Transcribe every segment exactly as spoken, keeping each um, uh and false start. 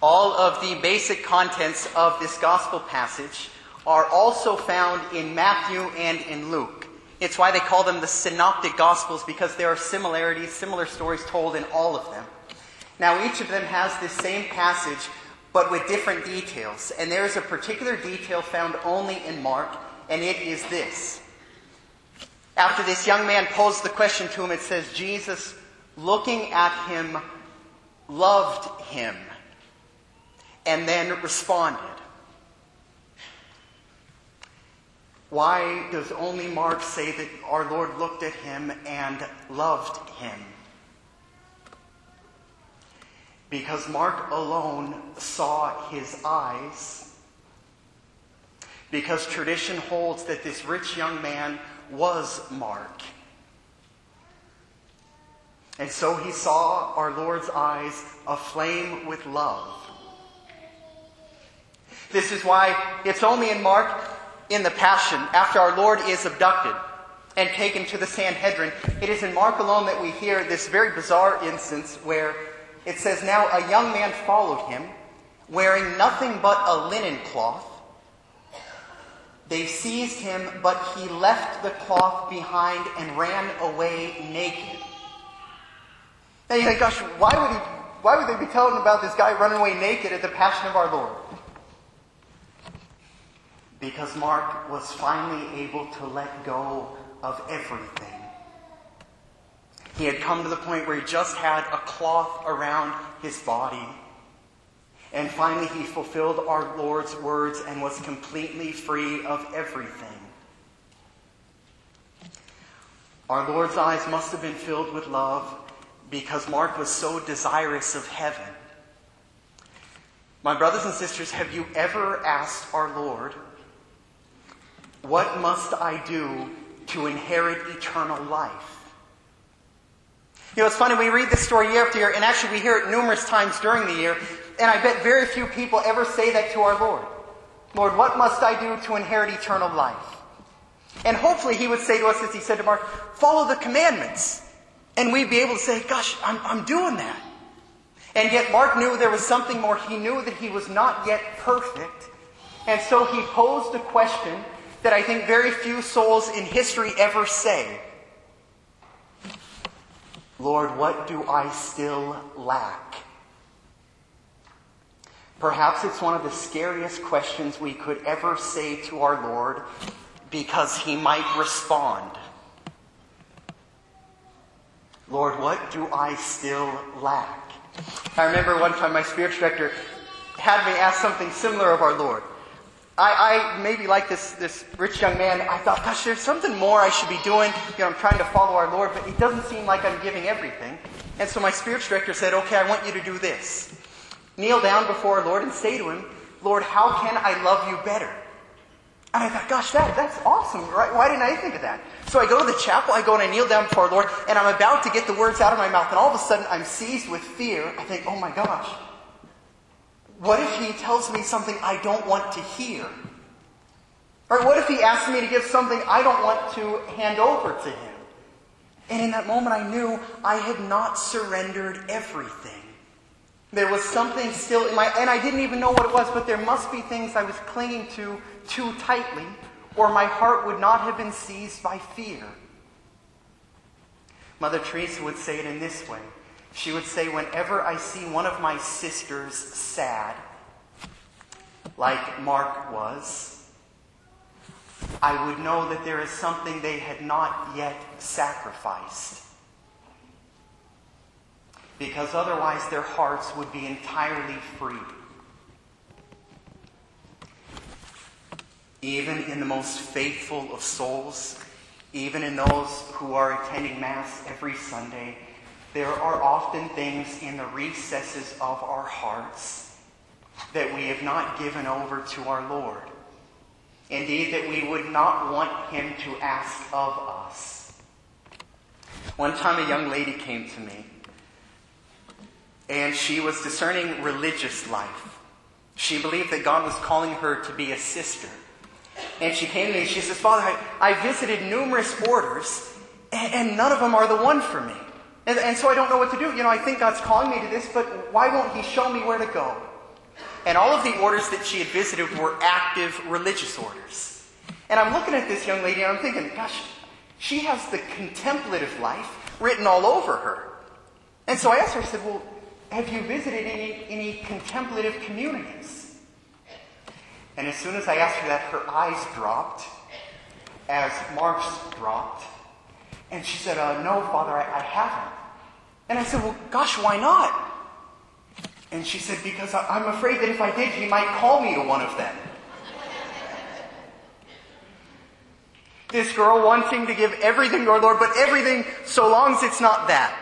All of the basic contents of this gospel passage are also found in Matthew and in Luke. It's why they call them the synoptic gospels, because there are similarities, similar stories told in all of them. Now, each of them has this same passage, but with different details. And there is a particular detail found only in Mark, and it is this. After this young man posed the question to him, it says, Jesus, looking at him, loved him, and then responded. Why does only Mark say that our Lord looked at him and loved him? Because Mark alone saw his eyes. Because tradition holds that this rich young man was Mark. And so he saw our Lord's eyes aflame with love. This is why it's only in Mark, in the Passion, after our Lord is abducted and taken to the Sanhedrin, it is in Mark alone that we hear this very bizarre instance where it says, now a young man followed him, wearing nothing but a linen cloth. They seized him, but he left the cloth behind and ran away naked. Now you think, gosh, why would he, why would they be telling about this guy running away naked at the Passion of our Lord? Because Mark was finally able to let go of everything. He had come to the point where he just had a cloth around his body. And finally he fulfilled our Lord's words and was completely free of everything. Our Lord's eyes must have been filled with love because Mark was so desirous of heaven. My brothers and sisters, have you ever asked our Lord, what must I do to inherit eternal life? You know, it's funny, we read this story year after year, and actually we hear it numerous times during the year, and I bet very few people ever say that to our Lord. Lord, what must I do to inherit eternal life? And hopefully he would say to us, as he said to Mark, follow the commandments. And we'd be able to say, gosh, I'm, I'm doing that. And yet Mark knew there was something more. He knew that he was not yet perfect. And so he posed a question that I think very few souls in history ever say. Lord, what do I still lack? Perhaps it's one of the scariest questions we could ever say to our Lord, because he might respond. Lord, what do I still lack? I remember one time my spiritual director had me ask something similar of our Lord. I, I maybe like this, this rich young man, I thought, gosh, there's something more I should be doing. You know, I'm trying to follow our Lord, but it doesn't seem like I'm giving everything. And so my spiritual director said, okay, I want you to do this. Kneel down before our Lord and say to him, Lord, how can I love you better? And I thought, gosh, that, that's awesome, right? Why didn't I think of that? So I go to the chapel, I go and I kneel down before our Lord, and I'm about to get the words out of my mouth, and all of a sudden I'm seized with fear. I think, oh my gosh, what if he tells me something I don't want to hear? Or what if he asks me to give something I don't want to hand over to him? And in that moment I knew I had not surrendered everything. There was something still in my, and I didn't even know what it was, but there must be things I was clinging to too tightly, or my heart would not have been seized by fear. Mother Teresa would say it in this way. She would say, whenever I see one of my sisters sad, like Mark was, I would know that there is something they had not yet sacrificed. Because otherwise their hearts would be entirely free. Even in the most faithful of souls, even in those who are attending Mass every Sunday, there are often things in the recesses of our hearts that we have not given over to our Lord. Indeed, that we would not want him to ask of us. One time a young lady came to me, and she was discerning religious life. She believed that God was calling her to be a sister. And she came to me and she says, Father, I, I visited numerous orders, and, and none of them are the one for me. And, and so I don't know what to do. You know, I think God's calling me to this, but why won't he show me where to go? And all of the orders that she had visited were active religious orders. And I'm looking at this young lady and I'm thinking, gosh, she has the contemplative life written all over her. And so I asked her, I said, well, have you visited any, any contemplative communities? And as soon as I asked her that, her eyes dropped, as Mark's dropped. And she said, uh, no, Father, I, I haven't. And I said, well, gosh, why not? And she said, because I, I'm afraid that if I did, he might call me to one of them. This girl wanting to give everything to our Lord, but everything so long as it's not that.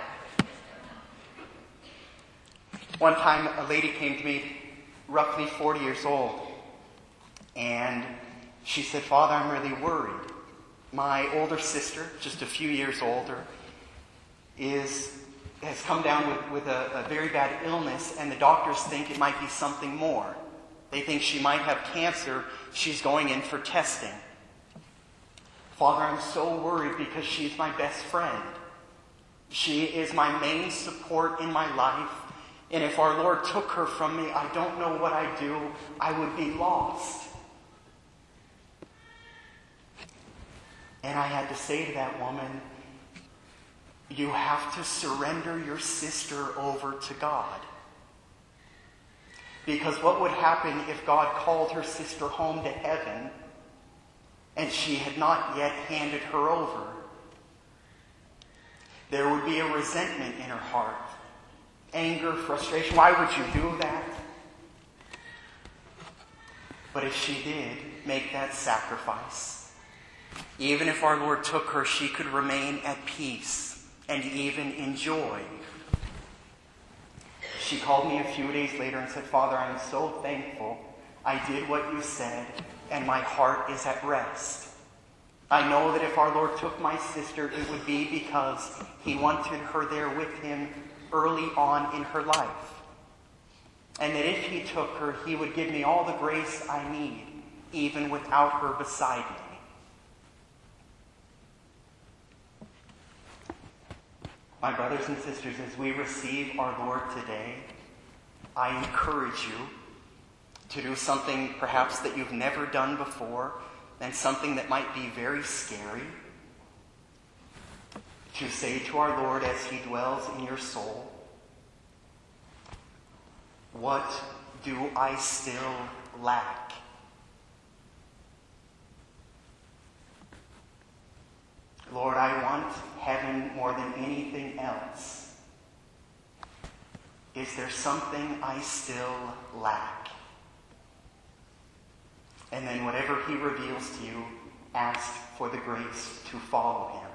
One time, a lady came to me, roughly forty years old, and she said, Father, I'm really worried. My older sister, just a few years older, is has come down with, with a, a very bad illness, and the doctors think it might be something more. They think she might have cancer. She's going in for testing. Father, I'm so worried because she's my best friend. She is my main support in my life. And if our Lord took her from me, I don't know what I'd do. I would be lost. And I had to say to that woman, you have to surrender your sister over to God. Because what would happen if God called her sister home to heaven and she had not yet handed her over? There would be a resentment in her heart. Anger, frustration. Why would you do that? But if she did make that sacrifice, even if our Lord took her, she could remain at peace and even enjoy. She called me a few days later and said, Father, I am so thankful I did what you said, and my heart is at rest. I know that if our Lord took my sister, it would be because he wanted her there with him early on in her life. And that if he took her, he would give me all the grace I need, even without her beside me. My brothers and sisters, as we receive our Lord today, I encourage you to do something perhaps that you've never done before, and something that might be very scary. To say to our Lord as he dwells in your soul, what do I still lack? Lord, I want heaven more than anything else. Is there something I still lack? And then whatever he reveals to you, ask for the grace to follow him.